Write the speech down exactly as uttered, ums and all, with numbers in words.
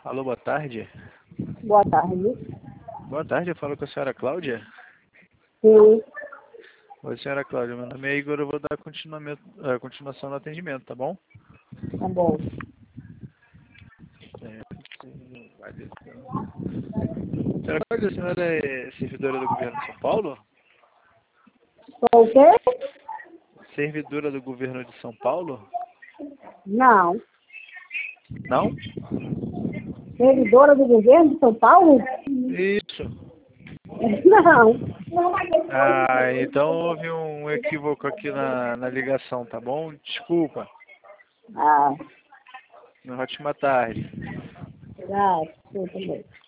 Alô, boa tarde. Boa tarde. Boa tarde, eu falo com a senhora Cláudia. Sim, Oi, senhora Cláudia, meu nome é Igor, eu vou dar continuamento, eh, continuação no atendimento, tá bom? tá bom. É, sim, vai descendo. Senhora Cláudia, a senhora é servidora do governo de São Paulo? Sou o quê? Servidora do governo de São Paulo? Não. Não? Servidora do governo de São Paulo? Isso. Não. Ah, então houve um equívoco aqui na, na ligação, tá bom? Desculpa. Ah, Uma ótima tarde. já, sou também.